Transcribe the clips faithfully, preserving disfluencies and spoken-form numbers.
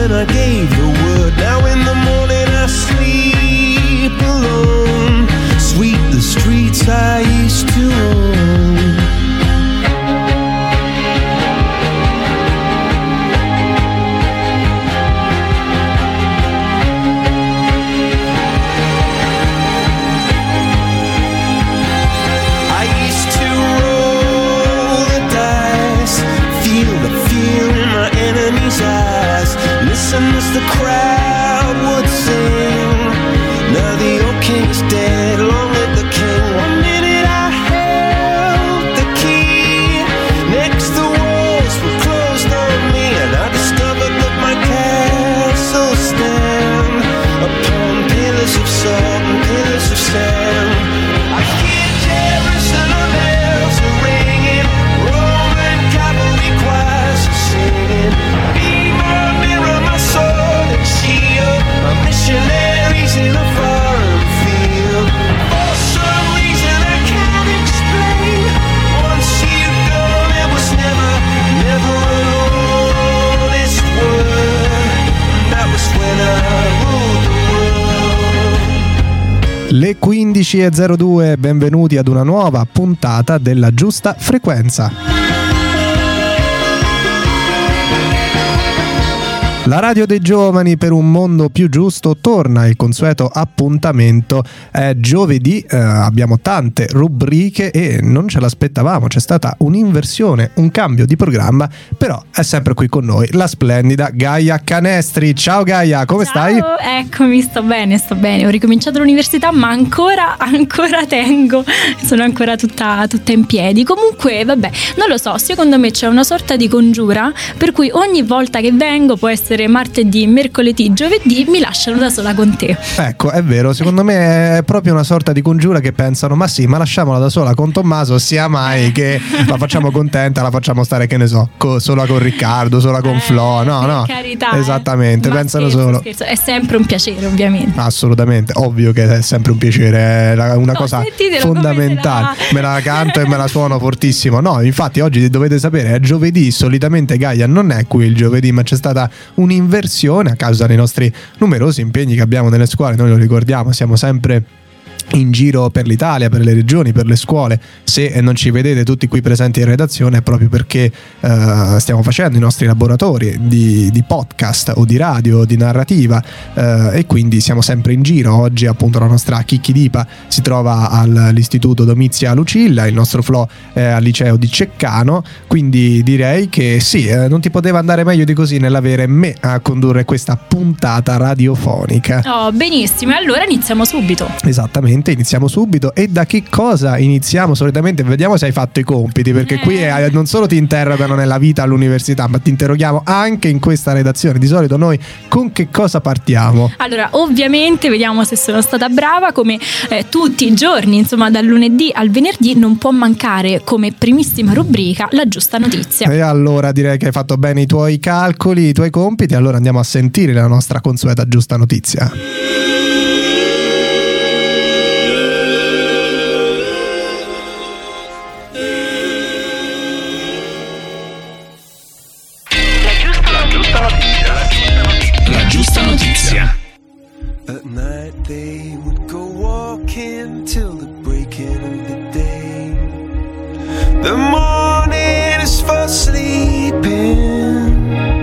when I gave the word. Now in the morning I sleep alone. Sweep the streets I used to own. Eyes. Listen as the crowd would sing. Now the old king's dead, long live the king. One minute I held the key. Next the walls were closed on me, and I discovered that my castle stand upon pillars of salt and pillars of sand. I hear Jerusalem bells are ringing, Roman cavalry choirs are singing. My missionaries in a foreign field. For some reason I can't explain. Once you've gone, it was never, never an honest word. That was when I ruled the world. Le quindici e zero due, benvenuti ad una nuova puntata della Giusta Frequenza. La radio dei giovani per un mondo più giusto torna, il consueto appuntamento è giovedì, eh, abbiamo tante rubriche e non ce l'aspettavamo, c'è stata un'inversione, un cambio di programma, però è sempre qui con noi la splendida Gaia Canestri. Ciao Gaia, come Ciao, stai? Eccomi, sto bene, sto bene, ho ricominciato l'università ma ancora, ancora tengo, sono ancora tutta, tutta in piedi. Comunque vabbè, non lo so, secondo me c'è una sorta di congiura per cui ogni volta che vengo, può essere martedì, mercoledì, giovedì, mi lasciano da sola con te. Ecco, è vero, secondo me è proprio una sorta di congiura che pensano, ma sì, ma lasciamola da sola con Tommaso, sia mai che la facciamo contenta, la facciamo stare, che ne so, co- sola con Riccardo, sola con eh, Flo, no, no, carità, esattamente, eh. pensano scherzo, solo. Scherzo. È sempre un piacere, ovviamente. Assolutamente, ovvio che è sempre un piacere, è una no, cosa fondamentale. La... Me la canto e me la suono fortissimo. No, infatti oggi dovete sapere, è giovedì, solitamente Gaia non è qui il giovedì, ma c'è stata un'inversione a causa dei nostri numerosi impegni che abbiamo nelle scuole. Noi lo ricordiamo, siamo sempre in giro per l'Italia, per le regioni, per le scuole. Se non ci vedete tutti qui presenti in redazione è proprio perché uh, stiamo facendo i nostri laboratori di, di podcast o di radio o di narrativa, uh, e quindi siamo sempre in giro. Oggi appunto la nostra Chicchi Dipa si trova all'Istituto Domizia Lucilla, il nostro Flo è al liceo di Ceccano, quindi direi che sì, eh, non ti poteva andare meglio di così nell'avere me a condurre questa puntata radiofonica. Oh, benissimo, allora iniziamo subito. Esattamente, iniziamo subito. E da che cosa iniziamo? Solitamente vediamo se hai fatto i compiti, perché eh. qui è, non solo ti interrogano nella vita all'università, ma ti interroghiamo anche in questa redazione. Di solito noi con che cosa partiamo? Allora, ovviamente vediamo se sono stata brava. Come eh, tutti i giorni, insomma dal lunedì al venerdì, non può mancare come primissima rubrica la giusta notizia. E allora direi che hai fatto bene i tuoi calcoli, i tuoi compiti. Allora andiamo a sentire la nostra consueta giusta notizia. At night they would go walking till the breaking of the day. The morning is for sleeping.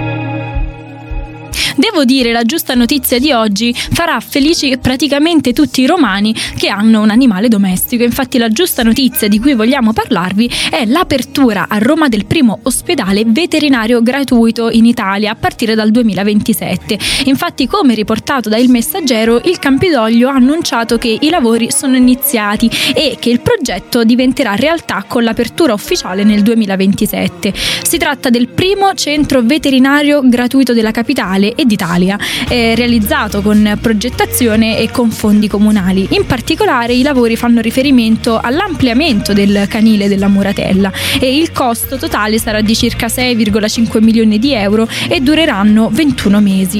Devo dire, la giusta notizia di oggi farà felici praticamente tutti i romani che hanno un animale domestico. Infatti la giusta notizia di cui vogliamo parlarvi è l'apertura a Roma del primo ospedale veterinario gratuito in Italia a partire dal duemilaventisette. Infatti, come riportato da Il Messaggero, il Campidoglio ha annunciato che i lavori sono iniziati e che il progetto diventerà realtà con l'apertura ufficiale nel duemilaventisette. Si tratta del primo centro veterinario gratuito della capitale e d'Italia, eh, realizzato con progettazione e con fondi comunali. In particolare i lavori fanno riferimento all'ampliamento del canile della Muratella e il costo totale sarà di circa sei virgola cinque milioni di euro e dureranno ventuno mesi.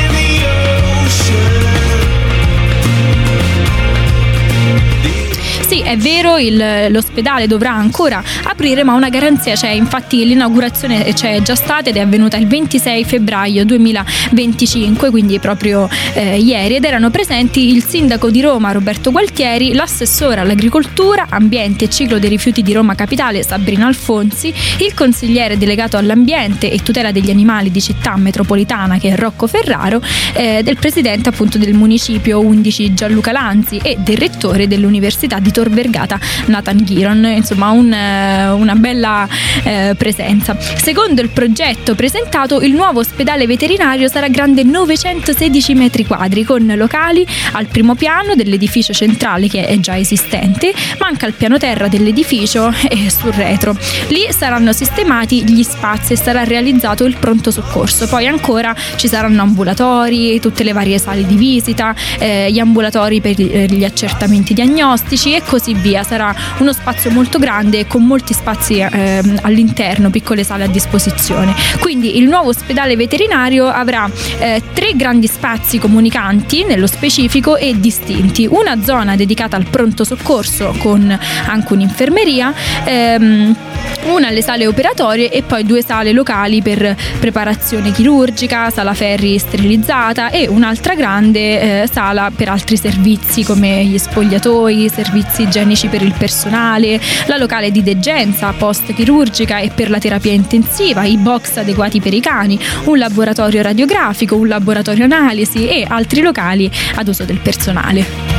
Sì, Sì, è vero, il, l'ospedale dovrà ancora aprire, ma una garanzia c'è. Infatti l'inaugurazione c'è già stata ed è avvenuta il ventisei febbraio duemilaventicinque, quindi proprio eh, ieri, ed erano presenti il sindaco di Roma Roberto Gualtieri, l'assessore all'agricoltura, ambiente e ciclo dei rifiuti di Roma Capitale Sabrina Alfonsi, il consigliere delegato all'ambiente e tutela degli animali di Città Metropolitana che è Rocco Ferraro, eh, del presidente appunto del municipio undici Gianluca Lanzi e del rettore dell'Università di Tor Vergata Nathan Ghiron. Insomma un, una bella eh, presenza. Secondo il progetto presentato, il nuovo ospedale veterinario sarà grande novecentosedici metri quadri, con locali al primo piano dell'edificio centrale che è già esistente, ma anche al piano terra dell'edificio e sul retro. Lì saranno sistemati gli spazi e sarà realizzato il pronto soccorso. Poi ancora ci saranno ambulatori, tutte le varie sale di visita, eh, gli ambulatori per gli accertamenti diagnostici e così via. Sarà uno spazio molto grande con molti spazi eh, all'interno, piccole sale a disposizione. Quindi il nuovo ospedale veterinario avrà eh, tre grandi spazi comunicanti nello specifico e distinti: una zona dedicata al pronto soccorso con anche un'infermeria, ehm, una alle sale operatorie e poi due sale locali per preparazione chirurgica, sala ferri sterilizzata e un'altra grande eh, sala per altri servizi come gli spogliatoi, servizi igienici per il personale, la locale di degenza post chirurgica e per la terapia intensiva, i box adeguati per i cani, un laboratorio radiografico, un laboratorio analisi e altri locali ad uso del personale.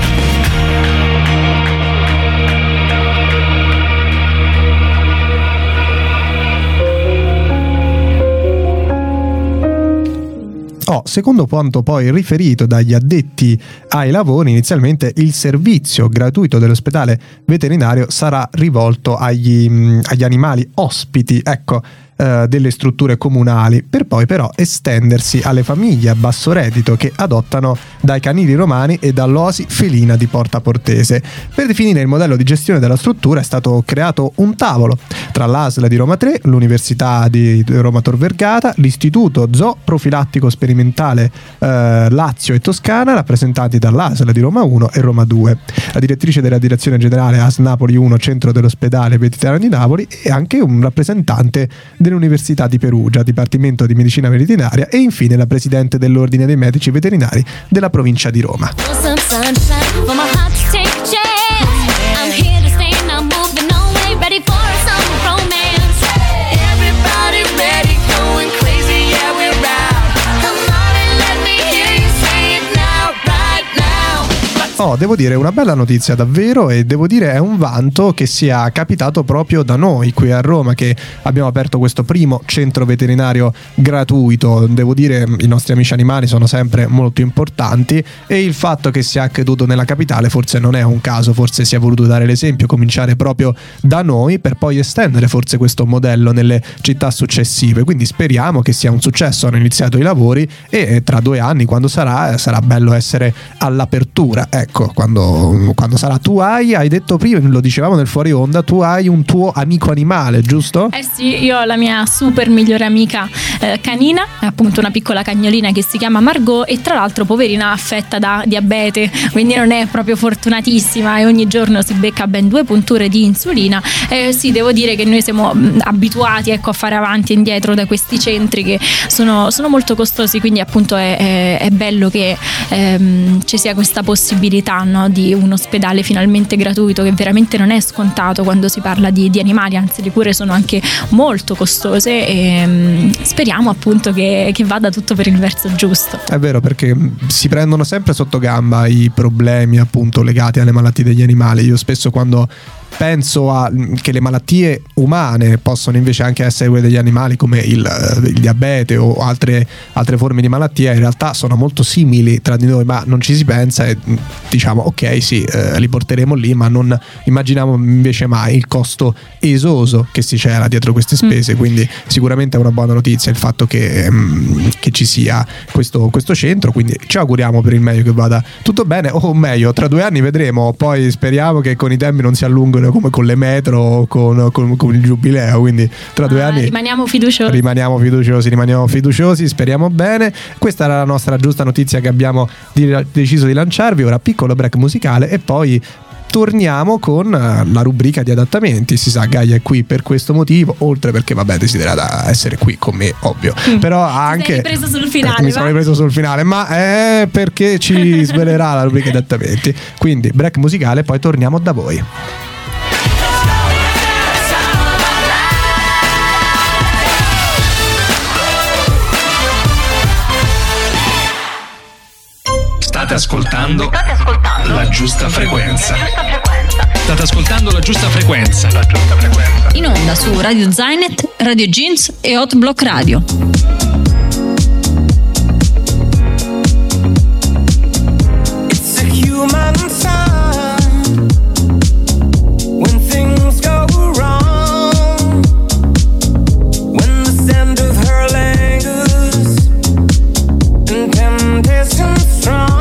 Oh, secondo quanto poi riferito dagli addetti ai lavori, inizialmente il servizio gratuito dell'ospedale veterinario sarà rivolto agli, agli animali ospiti, ecco, eh, delle strutture comunali, per poi però estendersi alle famiglie a basso reddito che adottano dai canili romani e dall'oasi felina di Porta Portese. Per definire il modello di gestione della struttura è stato creato un tavolo tra l'A S L di Roma tre, l'Università di Roma Tor Vergata, l'Istituto Zoo Profilattico Sperimentale eh, Lazio e Toscana, rappresentati dall'A S L di Roma uno e Roma due. La direttrice della direzione generale A S Napoli uno, centro dell'ospedale veterinario di Napoli, e anche un rappresentante dell'Università di Perugia, Dipartimento di Medicina Veterinaria, e infine la presidente dell'Ordine dei Medici Veterinari della provincia di Roma. Oh, devo dire, una bella notizia davvero, e devo dire è un vanto che sia capitato proprio da noi qui a Roma, che abbiamo aperto questo primo centro veterinario gratuito. Devo dire, i nostri amici animali sono sempre molto importanti, e il fatto che sia accaduto nella capitale forse non è un caso, forse si è voluto dare l'esempio, cominciare proprio da noi per poi estendere forse questo modello nelle città successive. Quindi speriamo che sia un successo. Hanno iniziato i lavori e tra due anni, quando sarà, sarà bello essere all'apertura. Ecco. Ecco, quando, quando sarà. Tu hai, hai detto prima, lo dicevamo nel fuori onda, tu hai un tuo amico animale, giusto? Eh sì, io ho la mia super migliore amica eh, canina, appunto una piccola cagnolina che si chiama Margot, e tra l'altro poverina affetta da diabete, quindi non è proprio fortunatissima e ogni giorno si becca ben due punture di insulina. Eh, sì, devo dire che noi siamo abituati, ecco, a fare avanti e indietro da questi centri che sono, sono molto costosi, quindi appunto è, è, è bello che ehm, ci sia questa possibilità, no, di un ospedale finalmente gratuito, che veramente non è scontato quando si parla di, di animali, anzi le cure sono anche molto costose, e um, speriamo appunto che, che vada tutto per il verso giusto. È vero, perché si prendono sempre sotto gamba i problemi appunto legati alle malattie degli animali. Io spesso, quando penso a che le malattie umane possono invece anche essere quelle degli animali, come il, il diabete o altre, altre forme di malattia, in realtà sono molto simili tra di noi, ma non ci si pensa e diciamo ok, sì, eh, li porteremo lì, ma non immaginiamo invece mai il costo esoso che si cela dietro queste spese. Mm. Quindi sicuramente è una buona notizia il fatto che, mh, che ci sia questo, questo centro, quindi ci auguriamo per il meglio che vada tutto bene, o meglio, tra due anni vedremo, poi speriamo che con i tempi non si allunghino come con le metro o con, con, con il giubileo, quindi tra ah, due anni rimaniamo fiduciosi rimaniamo fiduciosi rimaniamo fiduciosi speriamo bene. Questa era la nostra giusta notizia che abbiamo di, deciso di lanciarvi. Ora piccolo break musicale e poi torniamo con la rubrica di adattamenti. Si sa, Gaia è qui per questo motivo, oltre perché vabbè desiderata essere qui con me, ovvio, mm. però anche mi sono ripreso sul finale, eh, mi sono ripreso sul finale, ma è perché ci svelerà la rubrica di adattamenti. Quindi break musicale, poi torniamo da voi. State ascoltando, State ascoltando la giusta frequenza. La giusta frequenza. State ascoltando la giusta frequenza. La giusta frequenza. In onda su Radio Zainet, Radio Jeans e Hot Block Radio. It's a human sign when things go wrong, when the scent of her lingers and temptation strong.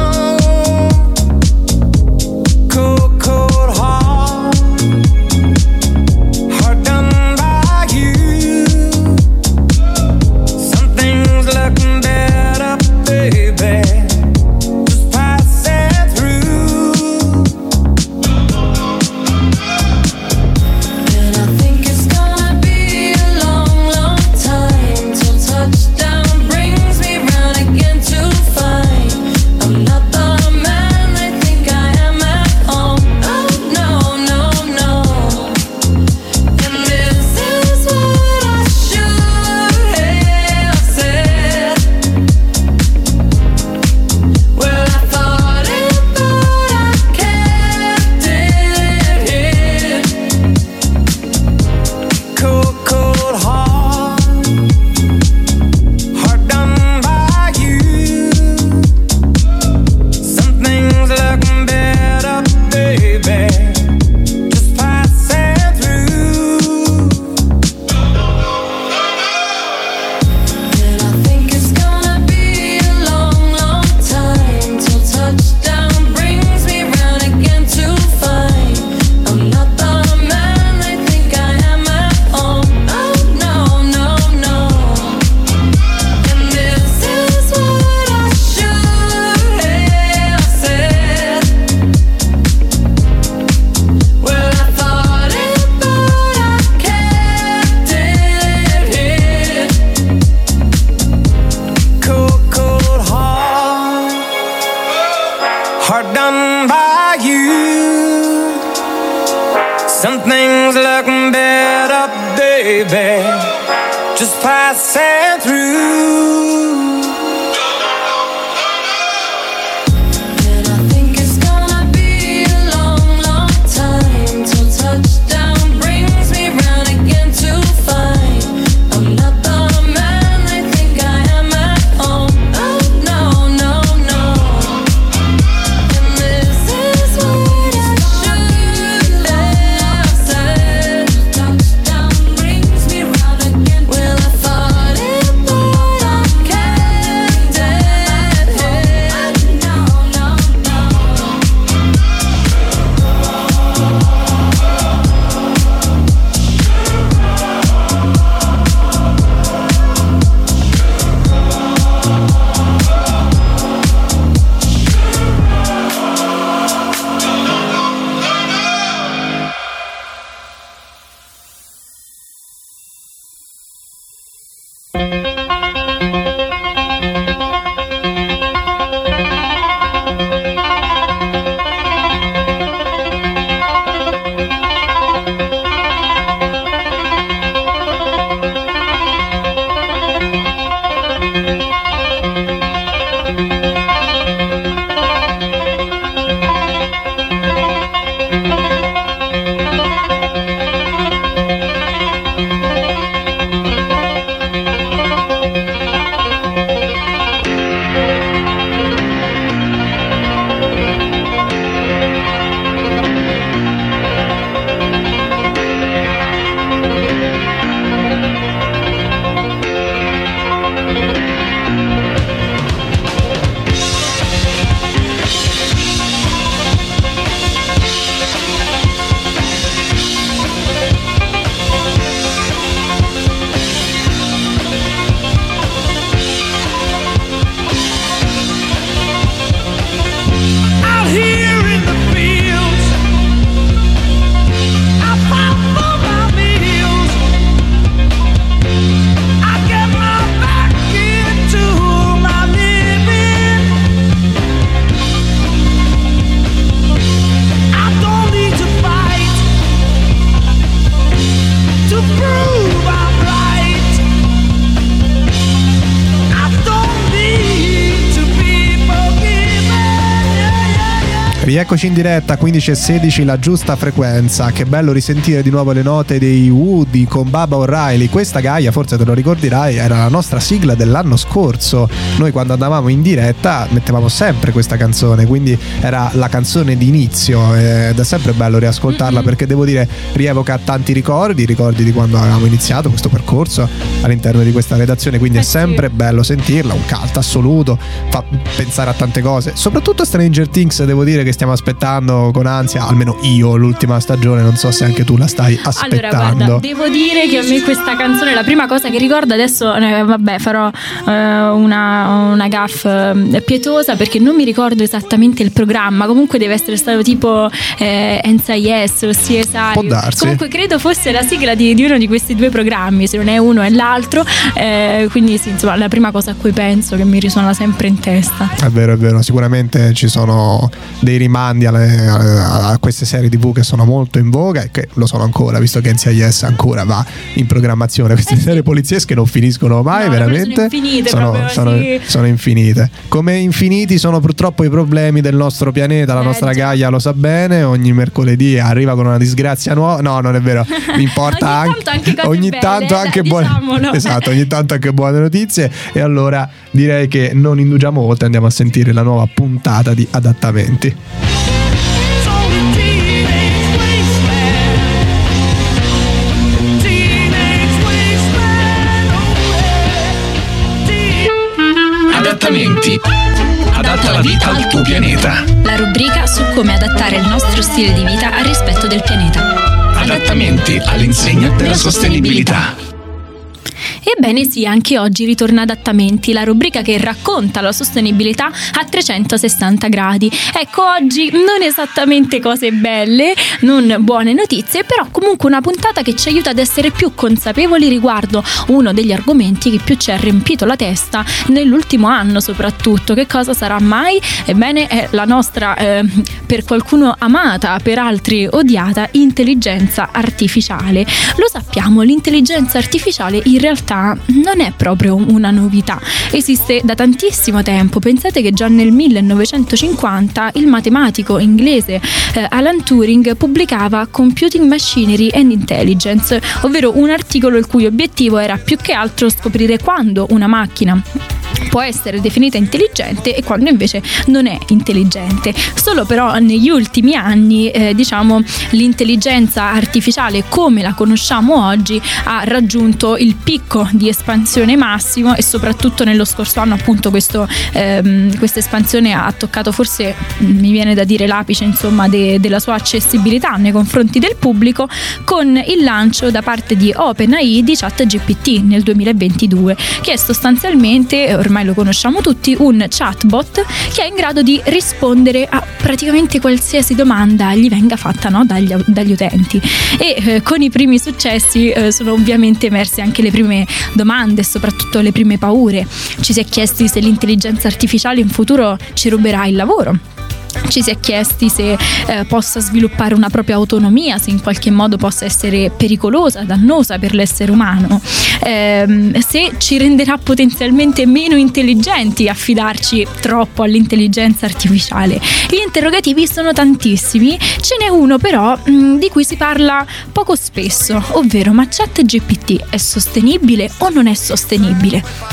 Will I fall in, but I can't. Rieccoci in diretta, quindici e sedici, la giusta frequenza. Che bello risentire di nuovo le note dei Woody con Baba O'Reilly. Questa, Gaia, forse te lo ricorderai, era la nostra sigla dell'anno scorso. Noi quando andavamo in diretta mettevamo sempre questa canzone, quindi era la canzone d'inizio ed è sempre bello riascoltarla, mm-hmm. perché devo dire rievoca tanti ricordi, ricordi di quando avevamo iniziato questo percorso all'interno di questa redazione, quindi eh è sempre sì. bello sentirla, un cult assoluto, fa pensare a tante cose, soprattutto Stranger Things. Devo dire che stiamo aspettando con ansia, almeno io, l'ultima stagione, non so se anche tu la stai aspettando. Allora guarda, devo dire che a me questa canzone, la prima cosa che ricordo adesso, eh, vabbè farò eh, una, una gaffe eh, pietosa perché non mi ricordo esattamente il programma, comunque deve essere stato tipo eh, N C I S o C S I, può darsi. Comunque credo fosse la sigla di, di uno di questi due programmi, se non è uno è l'altro, eh, quindi sì, insomma la prima cosa a cui penso, che mi risuona sempre in testa. È vero, è vero, sicuramente ci sono dei rimandi alle, a queste serie tivù che sono molto in voga e che lo sono ancora, visto che N C I S ancora va in programmazione. Queste eh serie poliziesche non finiscono mai, no, veramente sono infinite, sono, proprio, sono, sì. sono infinite. Come infiniti sono purtroppo i problemi del nostro pianeta, la eh, nostra già. Gaia lo sa bene, ogni mercoledì arriva con una disgrazia nuova. No, non è vero, mi importa ogni tanto anche, ogni belle, tanto anche buone diciamolo. Esatto, ogni tanto anche buone notizie. E allora direi che non indugiamo oltre, andiamo a sentire la nuova puntata di Adattamenti. Adattamenti. Adatta la vita al tuo pianeta. La rubrica su come adattare il nostro stile di vita al rispetto del pianeta. Adattamenti all'insegna della sostenibilità. Ebbene sì, anche oggi ritorna Adattamenti, la rubrica che racconta la sostenibilità a trecentosessanta gradi. Ecco, oggi non esattamente cose belle, non buone notizie, però comunque una puntata che ci aiuta ad essere più consapevoli riguardo uno degli argomenti che più ci ha riempito la testa nell'ultimo anno soprattutto. Che cosa sarà mai? Ebbene è la nostra, eh, per qualcuno amata, per altri odiata, intelligenza artificiale. Lo sappiamo, l'intelligenza artificiale in realtà non è proprio una novità, esiste da tantissimo tempo. Pensate che già nel millenovecentocinquanta il matematico inglese eh, Alan Turing pubblicava Computing Machinery and Intelligence, ovvero un articolo il cui obiettivo era più che altro scoprire quando una macchina può essere definita intelligente e quando invece non è intelligente. Solo però negli ultimi anni eh, diciamo l'intelligenza artificiale come la conosciamo oggi ha raggiunto il picco di espansione massimo e soprattutto nello scorso anno appunto questo, ehm, questa espansione ha toccato forse, mi viene da dire, l'apice insomma de, della sua accessibilità nei confronti del pubblico con il lancio da parte di OpenAI di ChatGPT nel duemilaventidue, che è sostanzialmente, ormai lo conosciamo tutti, un chatbot che è in grado di rispondere a praticamente qualsiasi domanda gli venga fatta, no, dagli, dagli utenti. E eh, con i primi successi eh, sono ovviamente emerse anche le prime domande e soprattutto le prime paure. Ci si è chiesti se l'intelligenza artificiale in futuro ci ruberà il lavoro. Ci si è chiesti se eh, possa sviluppare una propria autonomia, se in qualche modo possa essere pericolosa, dannosa per l'essere umano, eh, se ci renderà potenzialmente meno intelligenti affidarci troppo all'intelligenza artificiale. Gli interrogativi sono tantissimi, ce n'è uno però mh, di cui si parla poco spesso, ovvero: ma ChatGPT è sostenibile o non è sostenibile?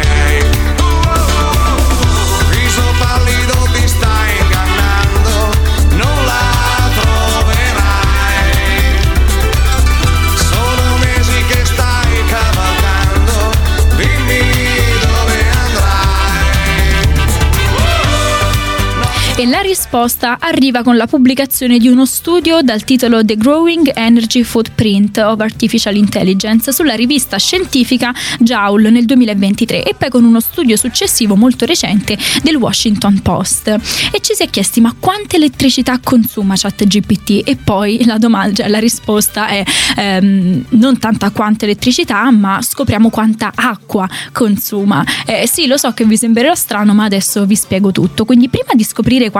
E la risposta arriva con la pubblicazione di uno studio dal titolo The Growing Energy Footprint of Artificial Intelligence sulla rivista scientifica Joule nel duemilaventitré e poi con uno studio successivo molto recente del Washington Post. E ci si è chiesti: ma quanta elettricità consuma ChatGPT? E poi la domanda, cioè la risposta è ehm, non tanta quanta elettricità, ma scopriamo quanta acqua consuma. Eh, sì, lo so che vi sembrerà strano, ma adesso vi spiego tutto. Quindi prima di scoprire quanta elettricità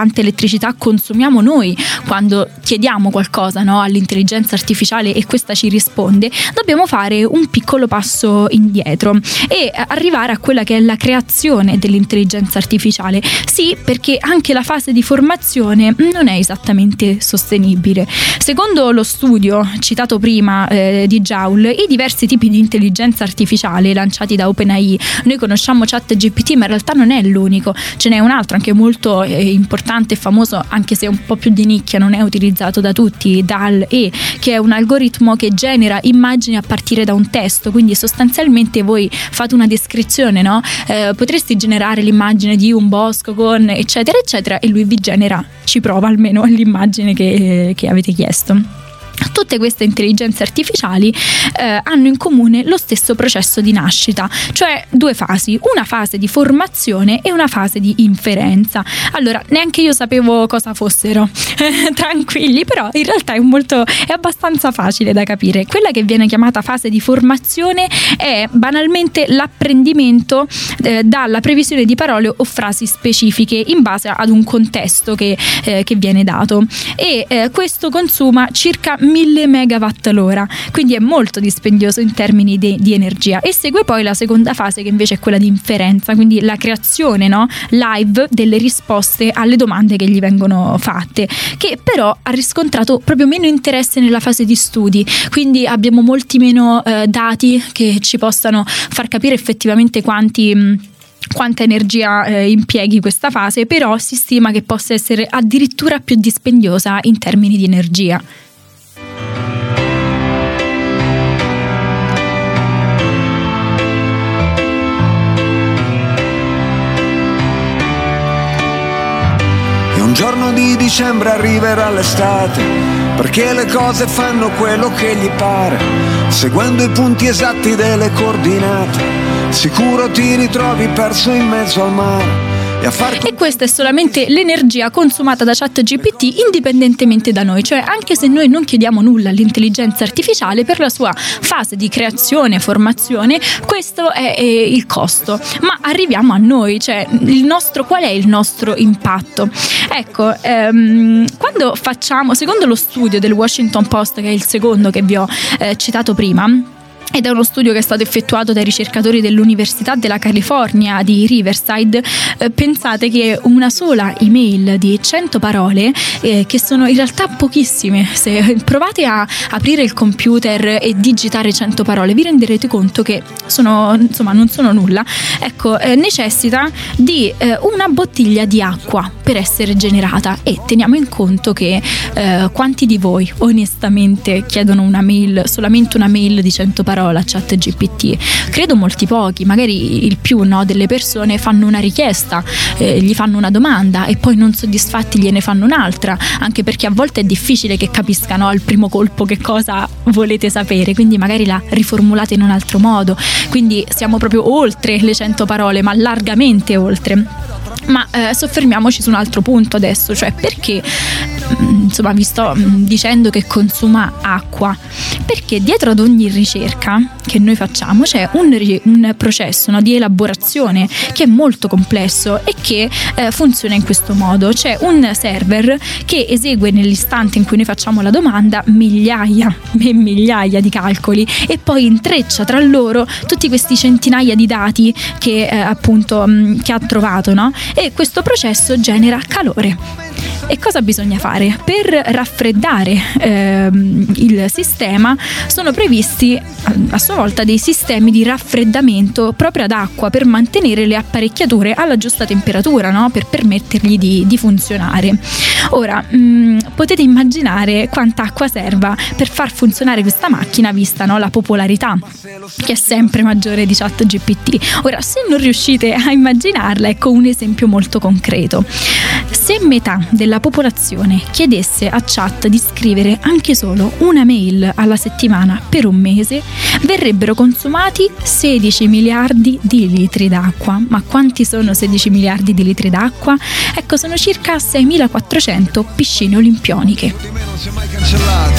elettricità consumiamo noi quando chiediamo qualcosa, no, all'intelligenza artificiale e questa ci risponde, dobbiamo fare un piccolo passo indietro e arrivare a quella che è la creazione dell'intelligenza artificiale. Sì, perché anche la fase di formazione non è esattamente sostenibile. Secondo lo studio citato prima eh, di Joule, i diversi tipi di intelligenza artificiale lanciati da OpenAI, noi conosciamo ChatGPT, ma in realtà non è l'unico, ce n'è un altro anche molto eh, importante e famoso, anche se un po' più di nicchia, non è utilizzato da tutti, D A L E, che è un algoritmo che genera immagini a partire da un testo. Quindi sostanzialmente voi fate una descrizione, no? Eh, potresti generare l'immagine di un bosco con eccetera eccetera e lui vi genera, ci prova almeno l'immagine che, che avete chiesto. Tutte queste intelligenze artificiali eh, hanno in comune lo stesso processo di nascita, cioè due fasi, una fase di formazione e una fase di inferenza. Allora, neanche io sapevo cosa fossero, tranquilli, però in realtà è molto, è abbastanza facile da capire. Quella che viene chiamata fase di formazione è banalmente l'apprendimento eh, dalla previsione di parole o frasi specifiche in base ad un contesto che, eh, che viene dato, e eh, questo consuma circa mille megawatt l'ora, quindi è molto dispendioso in termini de, di energia. E segue poi la seconda fase, che invece è quella di inferenza, quindi la creazione, no, live delle risposte alle domande che gli vengono fatte, che però ha riscontrato proprio meno interesse nella fase di studi, quindi abbiamo molti meno eh, dati che ci possano far capire effettivamente quanti mh, quanta energia eh, impieghi questa fase, però si stima che possa essere addirittura più dispendiosa in termini di energia. Un giorno di dicembre arriverà l'estate, perché le cose fanno quello che gli pare, seguendo i punti esatti delle coordinate. Sicuro ti ritrovi perso in mezzo al mare. E questa è solamente l'energia consumata da ChatGPT indipendentemente da noi, cioè anche se noi non chiediamo nulla all'intelligenza artificiale, per la sua fase di creazione, formazione, questo è, è il costo. Ma arriviamo a noi, cioè il nostro, qual è il nostro impatto? Ecco, ehm, quando facciamo, secondo lo studio del Washington Post, che è il secondo che vi ho eh, citato prima, ed è uno studio che è stato effettuato dai ricercatori dell'Università della California di Riverside, eh, pensate che una sola email di cento parole, eh, che sono in realtà pochissime, se provate a aprire il computer e digitare cento parole vi renderete conto che sono, insomma, non sono nulla. Ecco, eh, necessita di eh, una bottiglia di acqua per essere generata, e teniamo in conto che eh, quanti di voi onestamente chiedono una mail, solamente una mail di cento parole a ChatGPT? Credo molti pochi, magari il più, no, delle persone fanno una richiesta, eh, gli fanno una domanda e poi non soddisfatti gliene fanno un'altra, anche perché a volte è difficile che capiscano al primo colpo che cosa volete sapere, quindi magari la riformulate in un altro modo, quindi siamo proprio oltre le cento parole, ma largamente oltre. Ma eh, soffermiamoci su un altro punto adesso, cioè perché insomma vi sto dicendo che consuma acqua, perché dietro ad ogni ricerca che noi facciamo c'è un, un processo, no, di elaborazione che è molto complesso e che eh, funziona in questo modo. C'è un server che esegue nell'istante in cui noi facciamo la domanda migliaia e migliaia di calcoli e poi intreccia tra loro tutti questi centinaia di dati che eh, appunto mh, che ha trovato, no? E questo processo genera calore. E cosa bisogna fare? Per raffreddare ehm, il sistema sono previsti a sua volta dei sistemi di raffreddamento proprio ad acqua per mantenere le apparecchiature alla giusta temperatura, no? Per permettergli di, di funzionare. Ora, mh, potete immaginare quanta acqua serva per far funzionare questa macchina, vista, no, la popolarità che è sempre maggiore di ChatGPT. Ora, se non riuscite a immaginarla, ecco un esempio molto concreto. Se metà della popolazione chiedesse a Chat di scrivere anche solo una mail alla settimana per un mese, verrebbero consumati sedici miliardi di litri d'acqua. Ma quanti sono sedici miliardi di litri d'acqua? Ecco, sono circa seimilaquattrocento piscine olimpioniche. Non si è mai cancellato.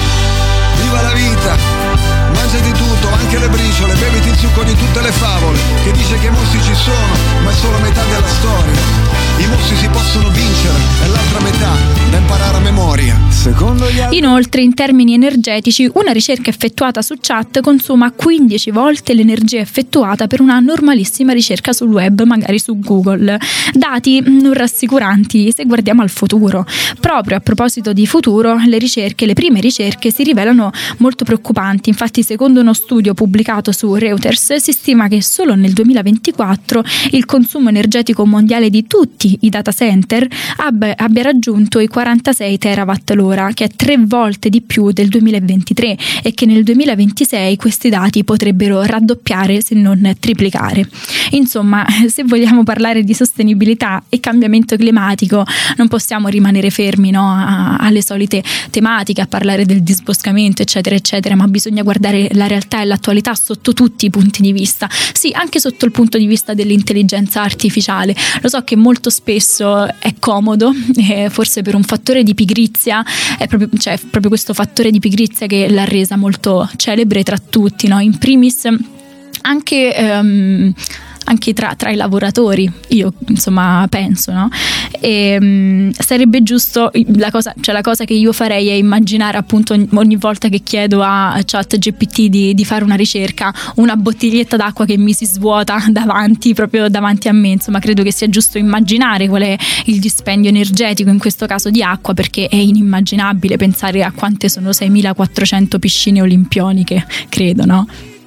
Viva la vita! Mangiati tutto, anche le briciole, beviti il succo di tutte le favole. Che dice che i mostri ci sono, ma è solo metà della storia. I mostri si possono vincere e l'altra metà da imparare a memoria. Secondo gli altri... Inoltre, in termini energetici, una ricerca effettuata su chat consuma quindici volte l'energia effettuata per una normalissima ricerca sul web, magari su Google. Dati non rassicuranti se guardiamo al futuro. Proprio a proposito di futuro, le ricerche, le prime ricerche si rivelano molto preoccupanti. Infatti, secondo uno studio pubblicato su Reuters, si stima che solo nel duemilaventiquattro il consumo energetico mondiale di tutti i data center abbia, abbia raggiunto i quarantasei terawatt l'ora, che è tre volte di più del duemilaventitré, e che nel duemilaventisei questi dati potrebbero raddoppiare se non triplicare. Insomma, se vogliamo parlare di sostenibilità e cambiamento climatico, non possiamo rimanere fermi, no, a, alle solite tematiche, a parlare del disboscamento eccetera eccetera, ma bisogna guardare la realtà e l'attualità sotto tutti i punti di vista, sì, anche sotto il punto di vista dell'intelligenza artificiale. Lo so che molto spesso è comodo, eh, forse per un fattore di pigrizia, è proprio, cioè, proprio questo fattore di pigrizia che l'ha resa molto celebre tra tutti, no? In primis anche um, anche tra, tra i lavoratori, io insomma penso, no? E, um, sarebbe giusto, la cosa, cioè la cosa che io farei è immaginare appunto ogni, ogni volta che chiedo a ChatGPT di, di fare una ricerca, una bottiglietta d'acqua che mi si svuota davanti, proprio davanti a me. Insomma, credo che sia giusto immaginare qual è il dispendio energetico in questo caso di acqua, perché è inimmaginabile pensare a quante sono seimilaquattrocento piscine olimpioniche, credo, no?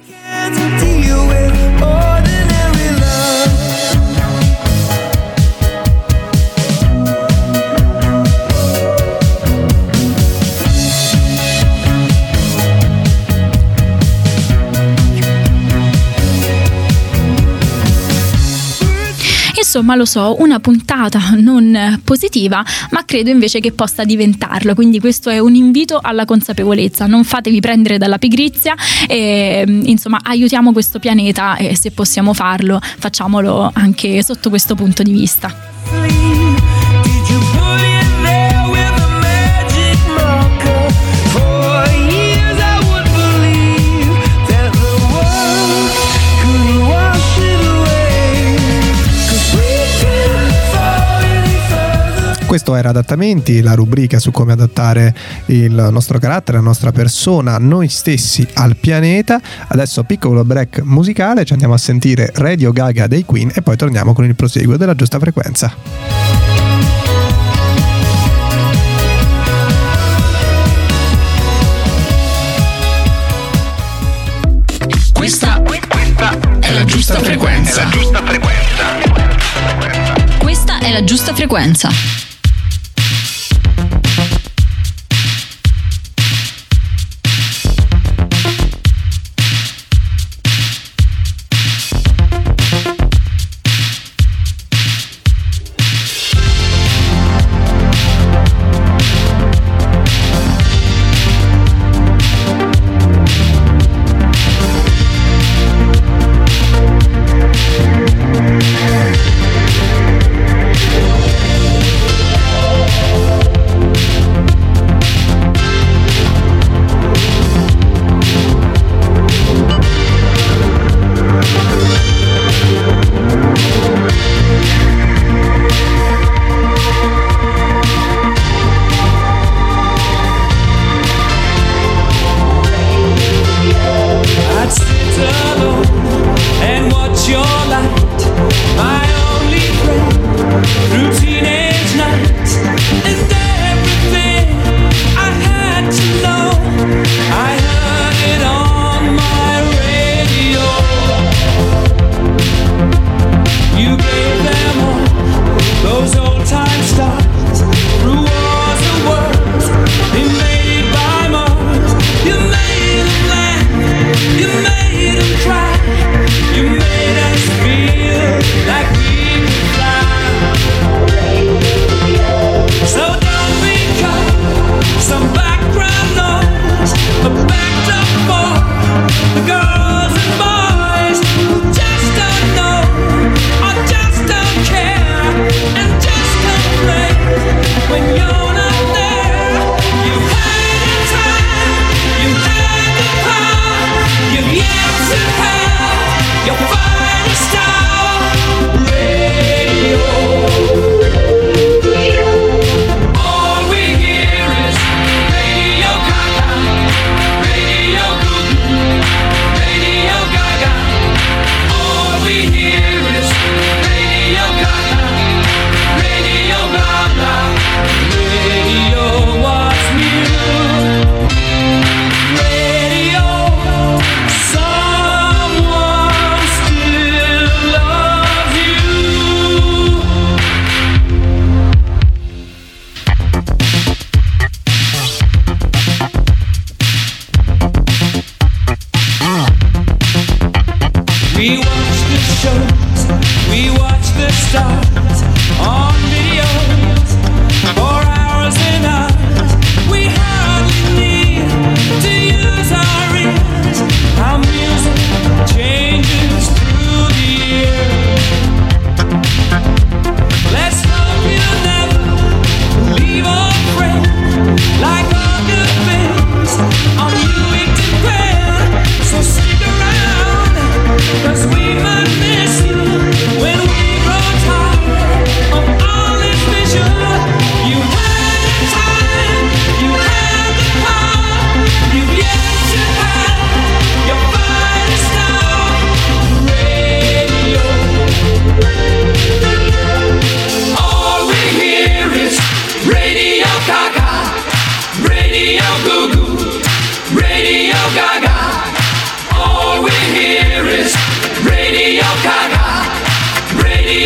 Insomma, lo so, una puntata non positiva, ma credo invece che possa diventarlo, quindi questo è un invito alla consapevolezza. Non fatevi prendere dalla pigrizia e insomma aiutiamo questo pianeta, e se possiamo farlo facciamolo anche sotto questo punto di vista. Questo era Adattamenti, la rubrica su come adattare il nostro carattere, la nostra persona, noi stessi al pianeta. Adesso piccolo break musicale, ci andiamo a sentire Radio Gaga dei Queen e poi torniamo con il proseguo della Giusta Frequenza. Questa, questa è la Giusta Frequenza. La Giusta Frequenza. Questa è la Giusta Frequenza.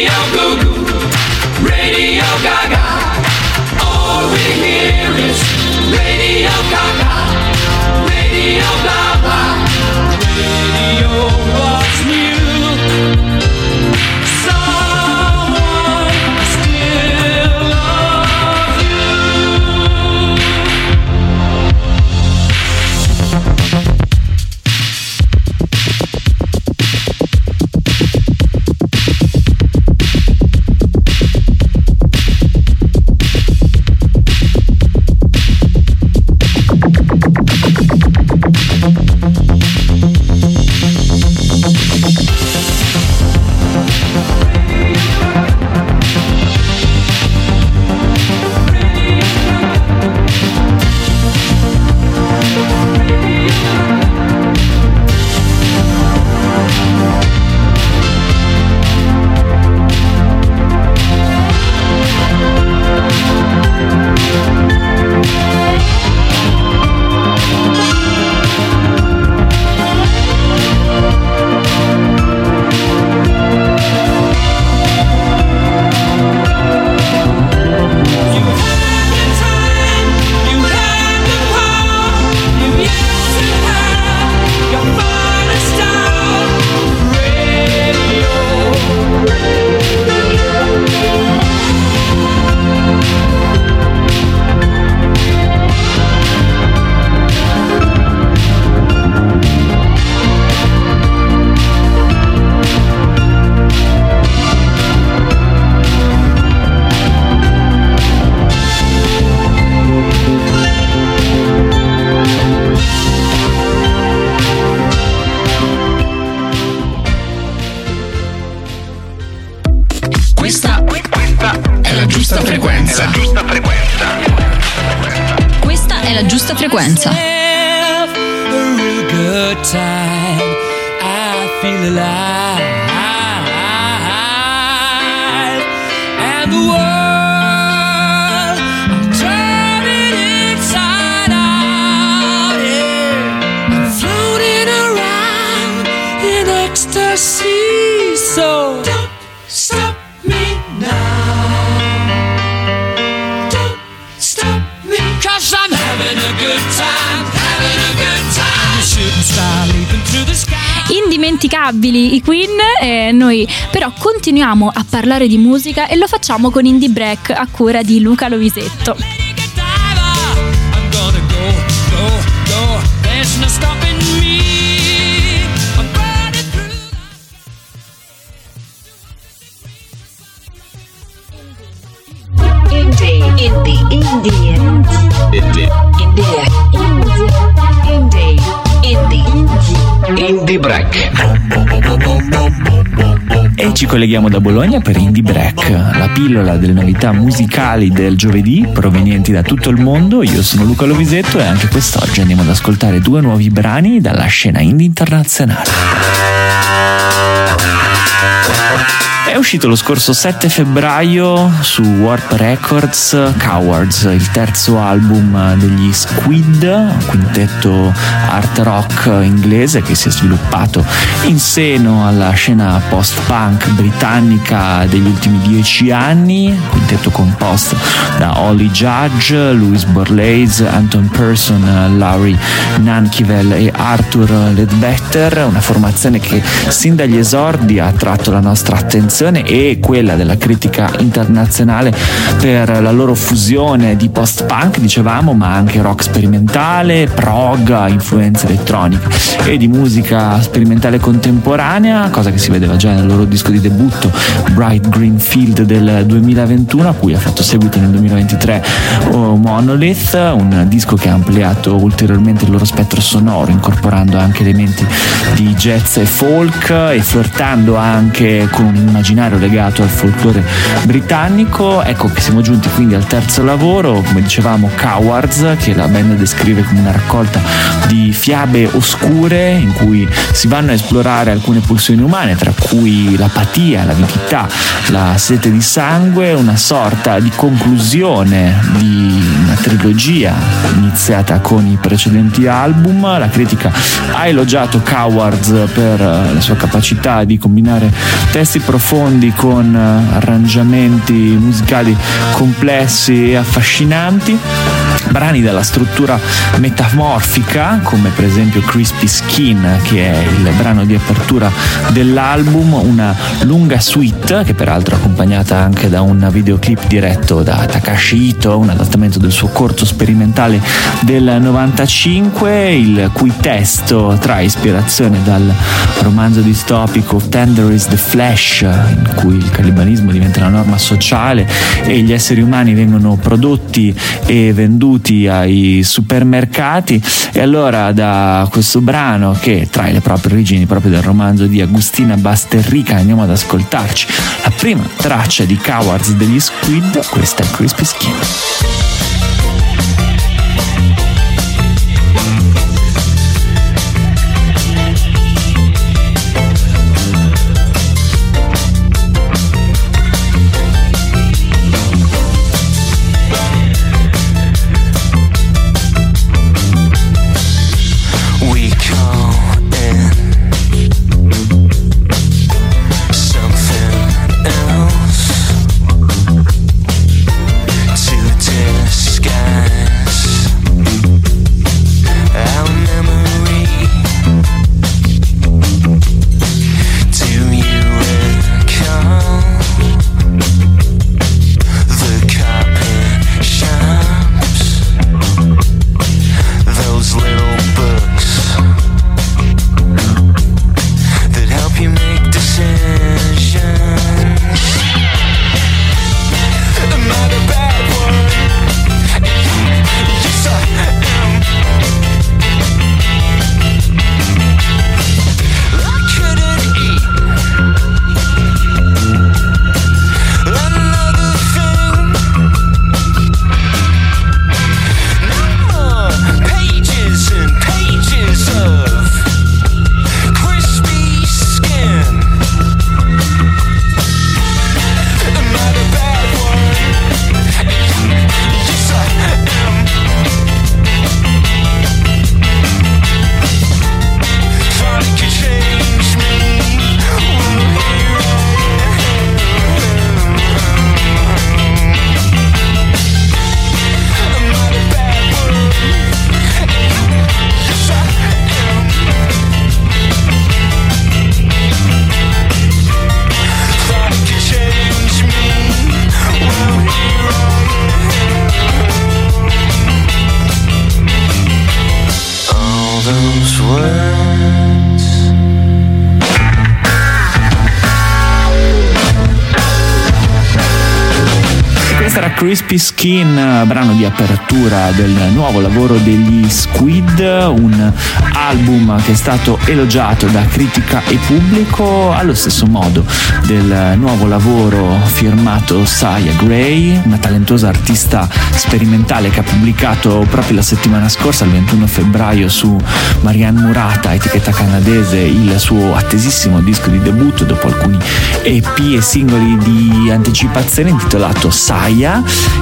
Radio Goo Goo, Radio Gaga. All we hear is Radio Gaga, Radio blah blah. Radio was new. Someone still loves you. Frequenza. Indimenticabili i Queen, eh, noi però continuiamo a parlare di musica e lo facciamo con Indie Break a cura di Luca Lovisetto. Indie, indie, indie, indie, indie, indie, indie, Indie Break. E ci colleghiamo da Bologna per Indie Break, la pillola delle novità musicali del giovedì provenienti da tutto il mondo. Io sono Luca Lovisetto e anche quest'oggi andiamo ad ascoltare due nuovi brani dalla scena indie internazionale. È uscito lo scorso sette febbraio su Warp Records Cowards, il terzo album degli Squid, un quintetto art rock inglese che si è sviluppato in seno alla scena post-punk britannica degli ultimi dieci anni, quintetto composto da Ollie Judge, Louis Borlase, Anton Persson, Laurie Nankivel e Arthur Ledbetter, una formazione che sin dagli esordi ha attratto la nostra attenzione e quella della critica internazionale per la loro fusione di post-punk, dicevamo, ma anche rock sperimentale, prog, influenze elettroniche e di musica sperimentale contemporanea, cosa che si vedeva già nel loro disco di debutto Bright Green Field del duemilaventuno, a cui ha fatto seguito nel duemilaventitré oh, Monolith, un disco che ha ampliato ulteriormente il loro spettro sonoro, incorporando anche elementi di jazz e folk e flirtando anche con un immaginario legato al folklore britannico. Ecco che siamo giunti quindi al terzo lavoro, come dicevamo Cowards, che la band descrive come una raccolta di fiabe oscure in cui si vanno a esplorare alcune pulsioni umane, tra cui l'apatia, l'avidità, la sete di sangue, una sorta di conclusione di una trilogia iniziata con i precedenti album. La critica ha elogiato Cowards per la sua capacità di combinare testi profondi profondi con arrangiamenti musicali complessi e affascinanti, brani dalla struttura metamorfica come per esempio Crispy Skin, che è il brano di apertura dell'album, una lunga suite che peraltro è accompagnata anche da un videoclip diretto da Takashi Ito, un adattamento del suo corto sperimentale del novantacinque, il cui testo trae ispirazione dal romanzo distopico Tender is the Flesh, in cui il cannibalismo diventa la norma sociale e gli esseri umani vengono prodotti e venduti ai supermercati. E allora da questo brano, che trae le proprie origini proprio del romanzo di Agustina Basterrica, andiamo ad ascoltarci la prima traccia di Cowards degli Squid. Questa è Crispy Skin. Crispy Skin, brano di apertura del nuovo lavoro degli Squid, un album che è stato elogiato da critica e pubblico, allo stesso modo del nuovo lavoro firmato Saya Gray, una talentuosa artista sperimentale che ha pubblicato proprio la settimana scorsa, il ventuno febbraio, su Marianne Murata, etichetta canadese, il suo attesissimo disco di debutto dopo alcuni E P e singoli di anticipazione intitolato Saya.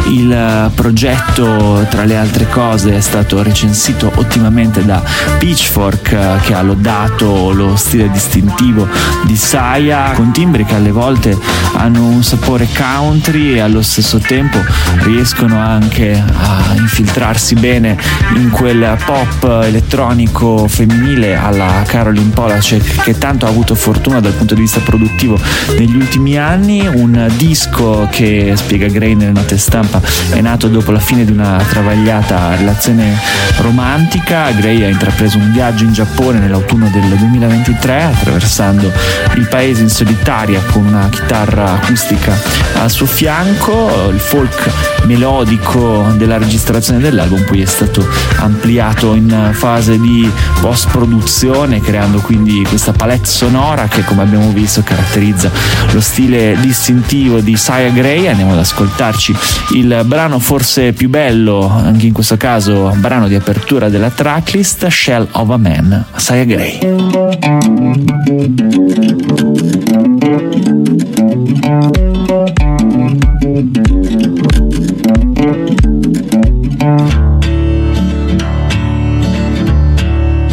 Il progetto, tra le altre cose, è stato recensito ottimamente da Pitchfork, che ha lodato lo stile distintivo di Saya, con timbri che alle volte hanno un sapore country e allo stesso tempo riescono anche a infiltrarsi bene in quel pop elettronico femminile alla Caroline Polachek, che tanto ha avuto fortuna dal punto di vista produttivo negli ultimi anni. Un disco che, spiega Gray nelle note stampa, è nato dopo la fine di una travagliata relazione romantica. Gray ha intrapreso un viaggio in Giappone nell'autunno del duemilaventitré, attraversando il paese in solitaria con una chitarra acustica al suo fianco. Il folk melodico della registrazione dell'album poi è stato ampliato in fase di post-produzione, creando quindi questa palette sonora che, come abbiamo visto, caratterizza lo stile distintivo di Saya Gray. Andiamo ad ascoltarci il brano forse più bello, anche in questo caso brano di apertura della tracklist, Shell of a Man, Saya Gray.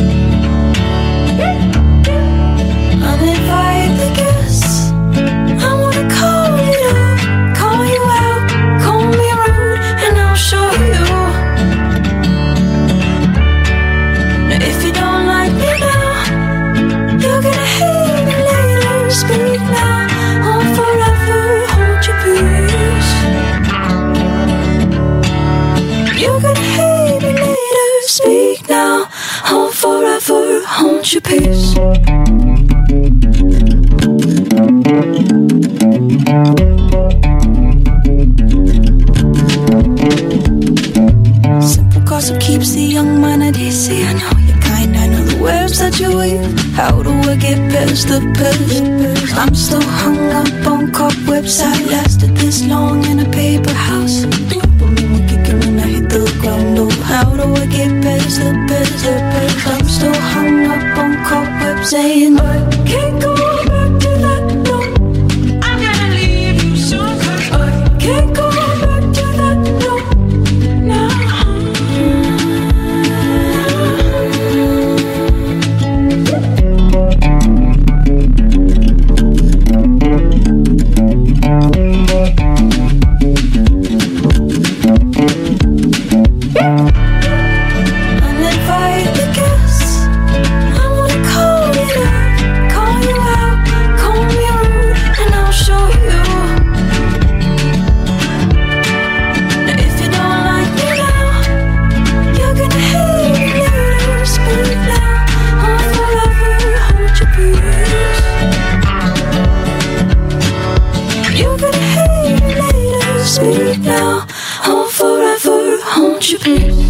Uninvited guests, now, oh forever, hold your peace. Simple gossip keeps the young man at ease. I know you're kind, I know the webs that you weave. How do I get past the past? I'm still hung up on cobwebs. I lasted this long in a paper house. Dopamine kicking when I hit the ground. Oh, how do I get past the past? I'm still hung up on cobwebs, saying I can't go back to that. No, I'm gonna leave you soon. I can't go back to that. No, no. Speak now, oh forever, hold your peace.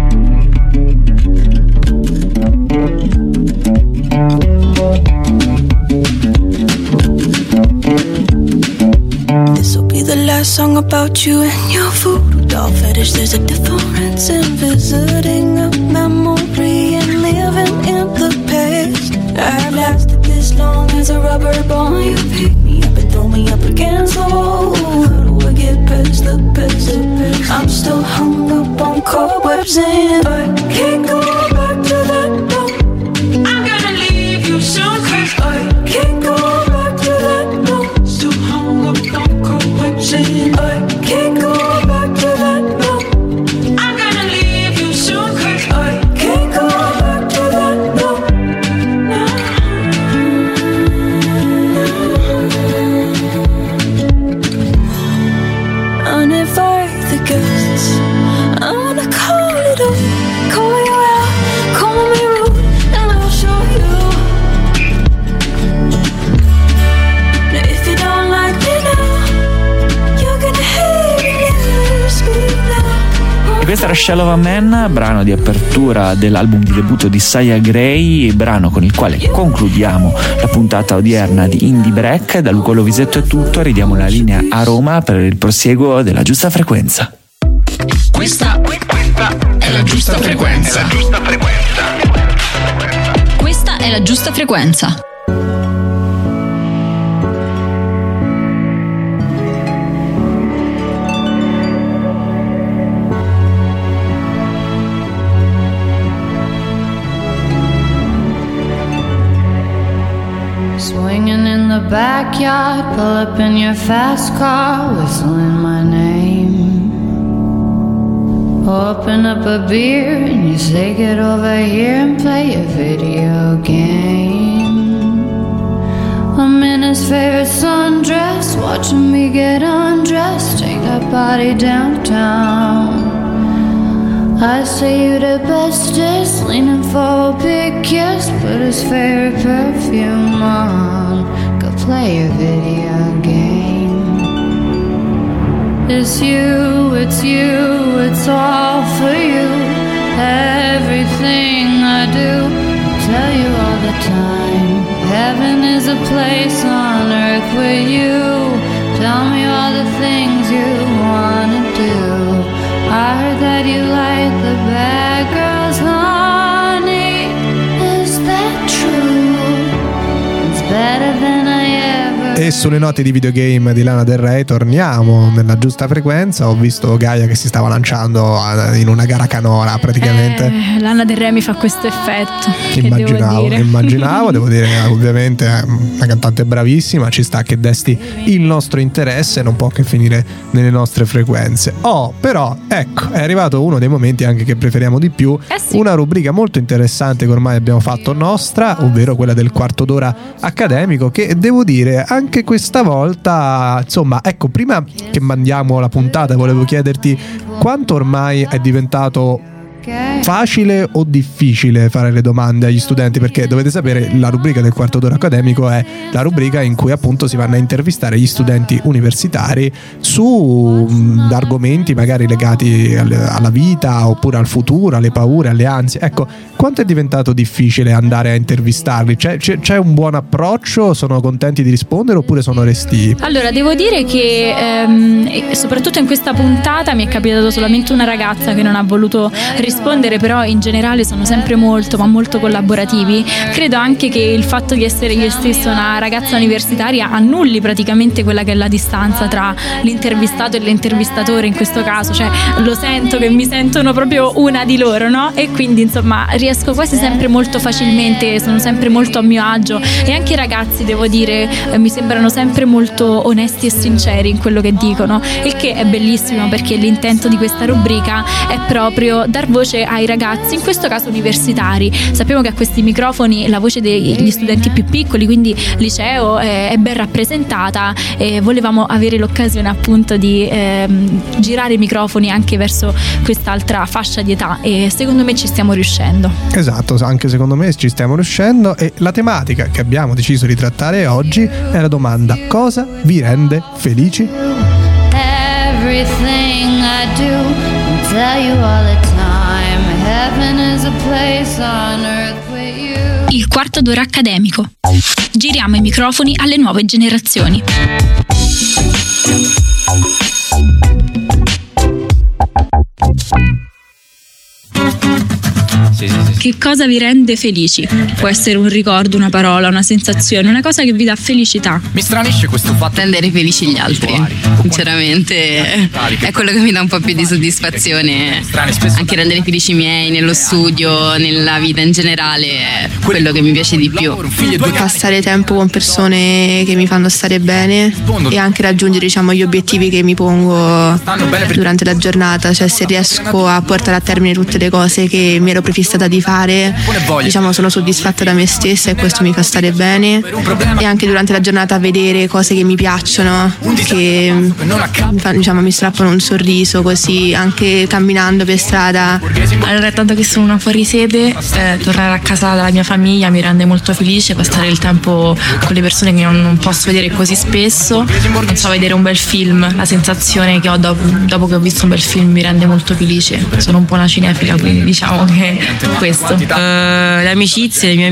This'll be the last song about you and your voodoo doll fetish. There's a difference in visiting a memory and living in the past. I've lasted this long as a rubber ball. You pick me up and throw me up against the wall. How do I get past the past, the past? I'm still hung up on cobwebs and I can't go back to that. No, I'm gonna leave you soon, 'cause I can't go back to that. No, still hung up on cobwebs and I can't go back to that. No, I'm gonna leave you soon, 'cause I can't go back to that. No, no. Uninvite the guests. I wanna call it up, call you out, call me rude, and I'll show you. Now if you don't like me now, you're gonna hate me. Speak now. E questa era Shell of a Man, brano di apertura dell'album di debutto di Saya Gray, brano con il quale concludiamo la puntata odierna di Indie Break. Da Luca Lovisetto è tutto, ridiamo la linea a Roma per il prosieguo della giusta frequenza. Questa, questa è la giusta frequenza. La giusta frequenza. Questa è la giusta frequenza. Swinging in the backyard, pull up in your fast car, whistling my name. Open up a beer and you say get over here and play a video game. I'm in his favorite sundress, watching me get undressed, take that body downtown. I say you the bestest, leaning for a big kiss, put his favorite perfume on, go play a video game. It's you, it's you, it's all for you. Everything I do, tell you all the time. Heaven is a place on earth with you. Tell me all the things you wanna do. I heard that you like the bad girls, honey. Is that true? It's better than I ever. E sulle note di videogame di Lana Del Rey torniamo nella giusta frequenza. Ho visto Gaia che si stava lanciando in una gara canora praticamente. Eh, Lana Del Rey mi fa questo effetto. Immaginavo, che devo dire. immaginavo, devo dire ovviamente è una cantante bravissima, ci sta che desti il nostro interesse, non può che finire nelle nostre frequenze. Oh, però ecco, è arrivato uno dei momenti anche che preferiamo di più, eh sì. Una rubrica molto interessante che ormai abbiamo fatto nostra, ovvero quella del quarto d'ora accademico, che devo dire anche questa volta, insomma, ecco, prima che mandiamo la puntata volevo chiederti quanto ormai è diventato facile o difficile fare le domande agli studenti? Perché dovete sapere, la rubrica del quarto d'ora accademico è la rubrica in cui appunto si vanno a intervistare gli studenti universitari su mh, argomenti magari legati al, alla vita oppure al futuro, alle paure, alle ansie. Ecco, quanto è diventato difficile andare a intervistarli? C'è, c'è, c'è un buon approccio? Sono contenti di rispondere oppure sono restii? Allora, devo dire che ehm, soprattutto in questa puntata mi è capitato solamente una ragazza che non ha voluto rispondere, però in generale sono sempre molto ma molto collaborativi. Credo anche che il fatto di essere io stesso una ragazza universitaria annulli praticamente quella che è la distanza tra l'intervistato e l'intervistatore in questo caso, cioè lo sento che mi sentono proprio una di loro, no? E quindi insomma riesco quasi sempre molto facilmente, sono sempre molto a mio agio, e anche i ragazzi, devo dire, eh, mi sembrano sempre molto onesti e sinceri in quello che dicono, il che è bellissimo, perché l'intento di questa rubrica è proprio dar voce ai ragazzi, in questo caso universitari. Sappiamo che a questi microfoni la voce degli studenti più piccoli, quindi liceo, è, è ben rappresentata, e volevamo avere l'occasione appunto di ehm, girare i microfoni anche verso quest'altra fascia di età, e secondo me ci stiamo riuscendo. Esatto, anche secondo me ci stiamo riuscendo, e la tematica che abbiamo deciso di trattare oggi è la domanda: cosa vi rende felici? Everything I do, I tell you all the time. Heaven is a place on earth with you. Il quarto d'ora accademico. Giriamo i microfoni alle nuove generazioni. Sì, sì, sì. Che cosa vi rende felici? Può essere un ricordo, una parola, una sensazione, una cosa che vi dà felicità. Mi stranisce questo fatto. Rendere felici gli altri, sinceramente è quello che mi dà un po' più di soddisfazione. Anche rendere felici i miei nello studio, nella vita in generale, è quello che mi piace di più. Passare tempo con persone che mi fanno stare bene e anche raggiungere, diciamo, gli obiettivi che mi pongo durante la giornata. Cioè, se riesco a portare a termine tutte le cose che mi ero prefissata di fare, diciamo, sono soddisfatta da me stessa, e questo mi fa stare bene. E anche durante la giornata vedere cose che mi piacciono, che mi, fanno, diciamo, mi strappano un sorriso, così anche camminando per strada. Allora, tanto che sono una fuorisede, eh, tornare a casa dalla mia famiglia mi rende molto felice, passare il tempo con le persone che non, non posso vedere così spesso. Non so, vedere un bel film, la sensazione che ho dopo, dopo che ho visto un bel film mi rende molto felice. Sono un po' una cinefila, quindi diciamo che questo. Uh, le amicizie, le mie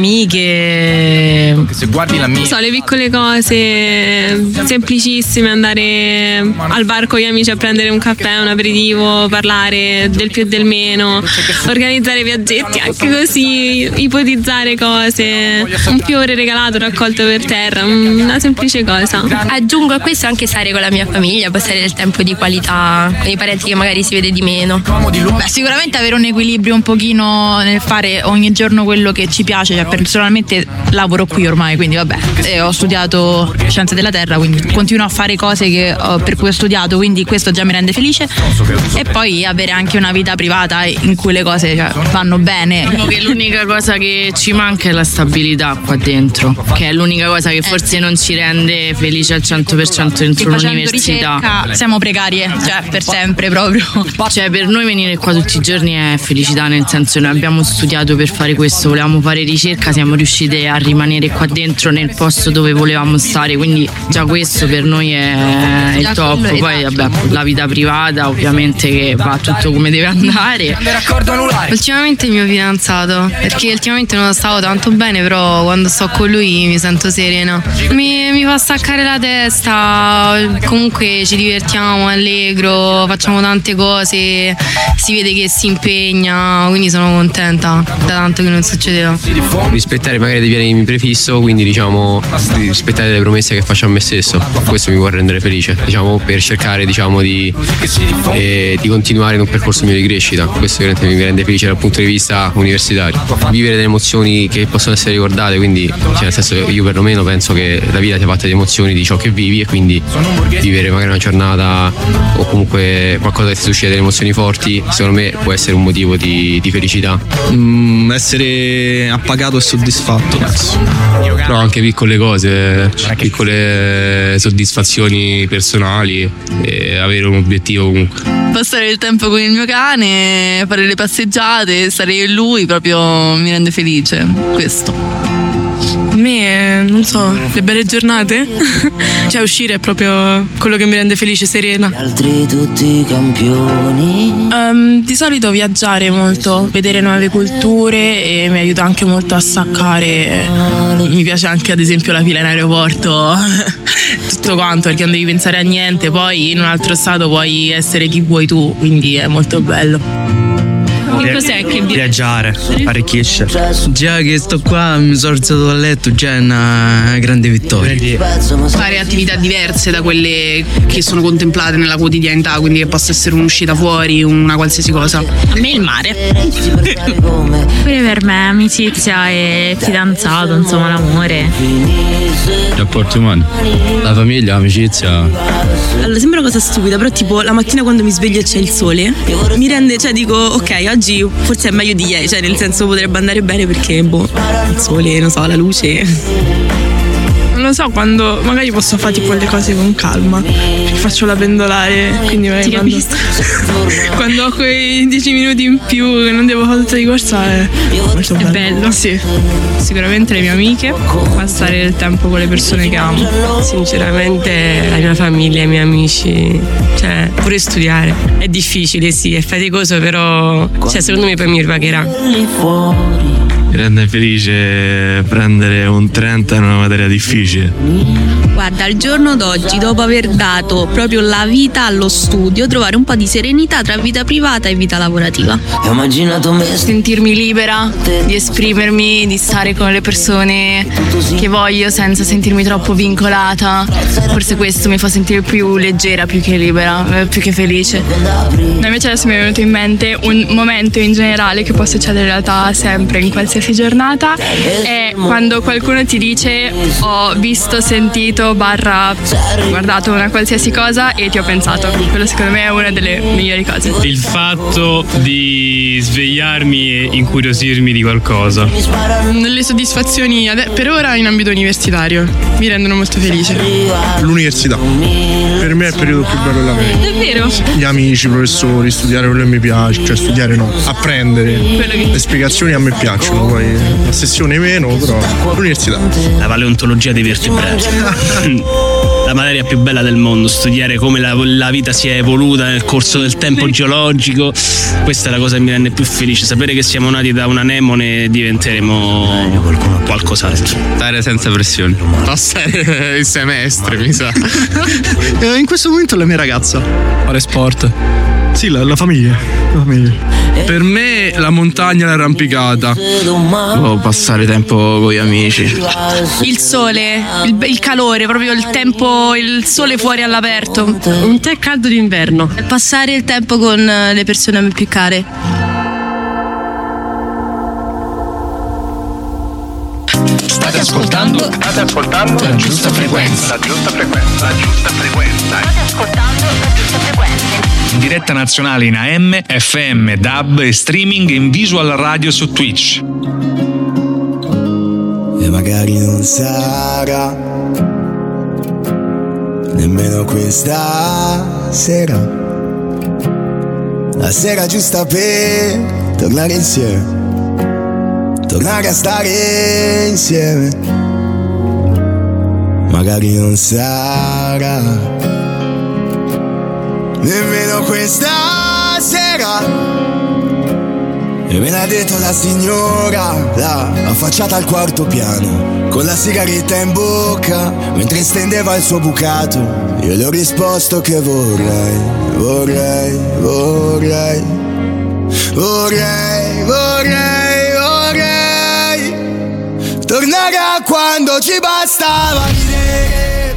amiche, se guardi la mia, so, le piccole cose semplicissime, andare al bar con gli amici a prendere un caffè, un aperitivo, parlare del più e del meno, organizzare viaggetti anche così, ipotizzare cose, un fiore regalato, raccolto per terra, una semplice cosa. Aggiungo a questo anche stare con la mia famiglia, passare del tempo di qualità con i parenti che magari si vede di meno. Beh, sicuramente avere un equilibrio un pochino nel fare ogni giorno quello che ci piace. Cioè, personalmente lavoro qui ormai, quindi vabbè, e ho studiato scienze della terra, quindi continuo a fare cose che, uh, per cui ho studiato, quindi questo già mi rende felice. E poi avere anche una vita privata in cui le cose, cioè, vanno bene. Diciamo che l'unica cosa che ci manca è la stabilità qua dentro, che è l'unica cosa che forse non ci rende felici al cento per cento dentro l'università. Ricerca, siamo precarie, cioè per sempre proprio. Cioè, per noi venire qua tutti i giorni è felicità, nel senso, noi abbiamo studiato per fare questo, volevamo fare ricerca, siamo riuscite a rimanere qua dentro nel posto dove volevamo stare, quindi già questo per noi è il top. Poi vabbè, la vita privata ovviamente che va tutto come deve andare. Ultimamente il mio fidanzato, perché ultimamente non stavo tanto bene, però quando sto con lui mi sento serena, mi, mi fa staccare la testa, comunque ci divertiamo, è allegro, facciamo tante cose, si vede che si impegna, quindi sono contenta da tanto che non succedeva. Rispettare magari dei piani che mi prefisso, quindi diciamo rispettare le promesse che faccio a me stesso, questo mi può rendere felice, diciamo, per cercare, diciamo, di, eh, di continuare in un percorso mio di crescita. Questo veramente mi rende felice dal punto di vista universitario, vivere delle emozioni che possono essere ricordate, quindi cioè, nel senso, io perlomeno penso che la vita sia fatta di emozioni, di ciò che vivi, e quindi vivere magari una giornata o comunque qualcosa che ti suscita delle emozioni forti, secondo me può essere un motivo di, di felicità. felicità? Mm, essere appagato e soddisfatto, penso. Però anche piccole cose, piccole soddisfazioni personali e avere un obiettivo comunque. Passare il tempo con il mio cane, fare le passeggiate, stare in lui proprio mi rende felice, questo. A me, non so, le belle giornate, cioè uscire è proprio quello che mi rende felice, serena. Altri tutti campioni. Um, di solito viaggiare molto, vedere nuove culture e mi aiuta anche molto a staccare. Mi piace anche ad esempio la fila in aeroporto, tutto quanto, perché non devi pensare a niente, poi in un altro stato puoi essere chi vuoi tu, quindi è molto bello. Che cos'è che vi... Viaggiare, arricchisce. Già che sto qua, mi sono alzato dal letto, già è una grande vittoria. Fare attività diverse da quelle che sono contemplate nella quotidianità, quindi che possa essere un'uscita fuori, una qualsiasi cosa. A me il mare. Pure per me amicizia e fidanzato, insomma l'amore. Rapporti umani. La famiglia, l'amicizia. Allora, sembra una cosa stupida, però tipo la mattina quando mi sveglio e c'è il sole, mi rende, cioè dico, ok, oggi forse è meglio di ieri, cioè nel senso potrebbe andare bene perché boh, il sole, non so, la luce. Non lo so, quando magari posso fare tipo le cose con calma, faccio la pendolare, quindi magari quando, quando ho quei dieci minuti in più che non devo fare tutta di corsa è molto bello. È bello. Sì. Sicuramente le mie amiche, passare il tempo con le persone che amo. Sinceramente la mia famiglia, i miei amici, cioè pure studiare. È difficile, sì, è faticoso, però cioè, secondo me poi mi ripagherà. Mi rende felice prendere un trenta in una materia difficile. Guarda, al giorno d'oggi, dopo aver dato proprio la vita allo studio, trovare un po' di serenità tra vita privata e vita lavorativa. Sentirmi libera di esprimermi, di stare con le persone che voglio senza sentirmi troppo vincolata. Forse questo mi fa sentire più leggera, più che libera, più che felice. No, invece adesso mi è venuto in mente un momento in generale che può succedere in realtà sempre, in qualsiasi giornata, è quando qualcuno ti dice ho visto, sentito, barra guardato una qualsiasi cosa e ti ho pensato. Quello secondo me è una delle migliori cose. Il fatto di svegliarmi e incuriosirmi di qualcosa. Le soddisfazioni per ora in ambito universitario mi rendono molto felice. L'università per me è il periodo più bello della vita. Davvero? Gli amici, i professori, studiare quello che mi piace, cioè studiare no, apprendere. Le spiegazioni a me piacciono, poi la sessione meno, però l'università. La paleontologia dei vertebrati. La materia più bella del mondo, studiare come la, la vita si è evoluta nel corso del tempo geologico. Questa è la cosa che mi rende più felice, sapere che siamo nati da una anemone e diventeremo qualcos'altro. Stare senza pressioni. Passare il semestre, mi sa. In questo momento la mia ragazza. Fare sport. Sì, la, la famiglia. La famiglia. Per me la montagna e l'arrampicata. O passare tempo con gli amici. Il sole, il, il calore, proprio il tempo, il sole fuori all'aperto. Un tè caldo d'inverno. Passare il tempo con le persone a me più care. State ascoltando? State ascoltando? La giusta frequenza. La giusta frequenza. La giusta frequenza. State ascoltando la giusta frequenza. In diretta nazionale in A M, F M, D A B e streaming in visual radio su Twitch. E magari non sarà nemmeno questa sera, la sera giusta per tornare insieme, tornare a stare insieme. Magari non sarà nemmeno questa sera. E me l'ha detto la signora, là, affacciata al quarto piano, con la sigaretta in bocca, mentre stendeva il suo bucato. Io le ho risposto che vorrei, vorrei, vorrei, vorrei, vorrei, vorrei tornare a quando ci bastava ridere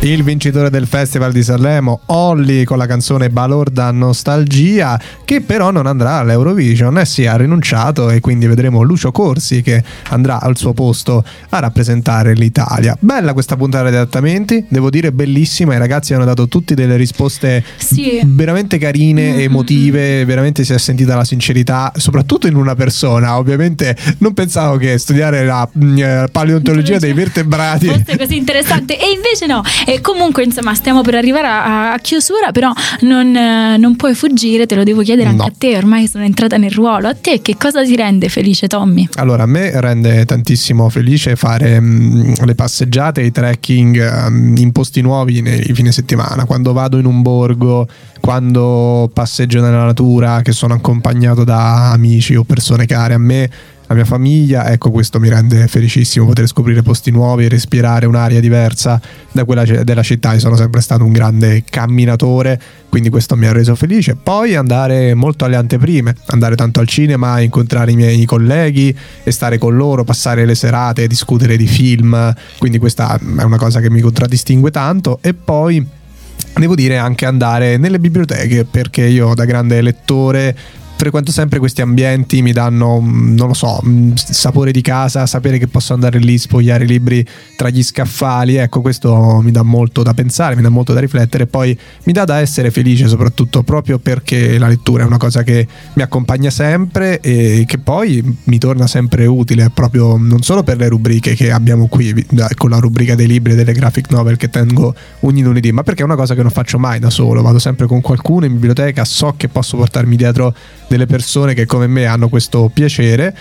Il vincitore del Festival di Sanremo, Olly, con la canzone Balorda Nostalgia, che però non andrà all'Eurovision, eh sì, ha rinunciato, e quindi vedremo Lucio Corsi che andrà al suo posto a rappresentare l'Italia. Bella questa puntata di adattamenti, devo dire bellissima, i ragazzi hanno dato tutti delle risposte sì. veramente carine, mm-hmm. emotive, veramente si è sentita la sincerità, soprattutto in una persona. Ovviamente non pensavo che studiare la uh, paleontologia dei vertebrati fosse così interessante, e invece no. E comunque insomma stiamo per arrivare a, a chiusura, però non, eh, non puoi fuggire, te lo devo chiedere anche no. a te, ormai sono entrata nel ruolo. A te che cosa ti rende felice, Tommy? Allora, a me rende tantissimo felice fare mh, le passeggiate, i trekking mh, in posti nuovi nei fine settimana, quando vado in un borgo, quando passeggio nella natura, che sono accompagnato da amici o persone care a me, la mia famiglia. Ecco, questo mi rende felicissimo, poter scoprire posti nuovi, respirare un'aria diversa da quella della città. Io sono sempre stato un grande camminatore, quindi questo mi ha reso felice. Poi andare molto alle anteprime, andare tanto al cinema, incontrare i miei colleghi e stare con loro, passare le serate, discutere di film, quindi questa è una cosa che mi contraddistingue tanto. E poi devo dire anche andare nelle biblioteche, perché io da grande lettore frequento sempre questi ambienti, mi danno, non lo so, sapore di casa, sapere che posso andare lì, sfogliare i libri tra gli scaffali. Ecco, questo mi dà molto da pensare, mi dà molto da riflettere, poi mi dà da essere felice, soprattutto proprio perché la lettura è una cosa che mi accompagna sempre e che poi mi torna sempre utile, proprio non solo per le rubriche che abbiamo qui, con la rubrica dei libri e delle graphic novel che tengo ogni lunedì, ma perché è una cosa che non faccio mai da solo, vado sempre con qualcuno in biblioteca, so che posso portarmi dietro delle persone che come me hanno questo piacere,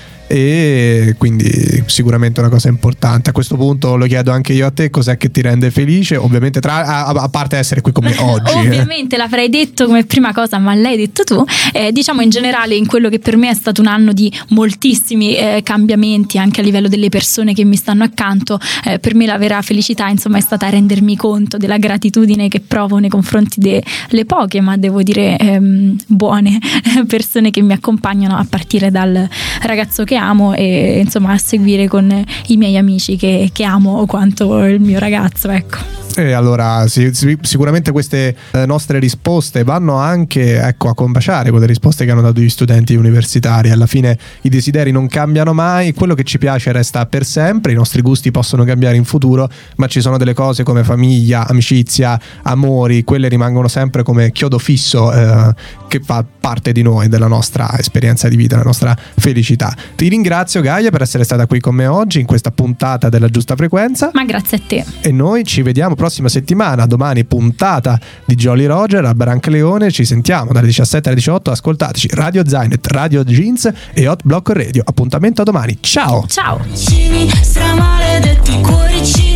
e quindi sicuramente è una cosa importante. A questo punto lo chiedo anche io a te, cos'è che ti rende felice? Ovviamente tra, a, a parte essere qui con me oggi. Ovviamente l'avrei detto come prima cosa, ma l'hai detto tu. Eh, diciamo in generale, in quello che per me è stato un anno di moltissimi eh, cambiamenti anche a livello delle persone che mi stanno accanto, eh, per me la vera felicità insomma è stata rendermi conto della gratitudine che provo nei confronti delle poche, ma devo dire ehm, buone persone che mi accompagnano, a partire dal ragazzo che amo e insomma a seguire con i miei amici che, che amo quanto il mio ragazzo, ecco. E allora sì, sì, sicuramente queste eh, nostre risposte vanno anche, ecco, a combaciare con le risposte che hanno dato gli studenti universitari. Alla fine i desideri non cambiano mai, quello che ci piace resta per sempre, i nostri gusti possono cambiare in futuro, ma ci sono delle cose come famiglia, amicizia, amori, quelle rimangono sempre come chiodo fisso eh, che fa parte di noi, della nostra esperienza di vita, della nostra felicità. Ti ringrazio, Gaia, per essere stata qui con me oggi in questa puntata della Giusta Frequenza. Ma grazie a te. E noi ci vediamo prossima settimana, domani puntata di Jolly Roger a Brancaleone. Ci sentiamo dalle diciassette alle diciotto, ascoltateci Radio Zainet, Radio Jeans e Hot Block Radio. Appuntamento a domani, ciao. Ciao. Stramaledetti cuoricini.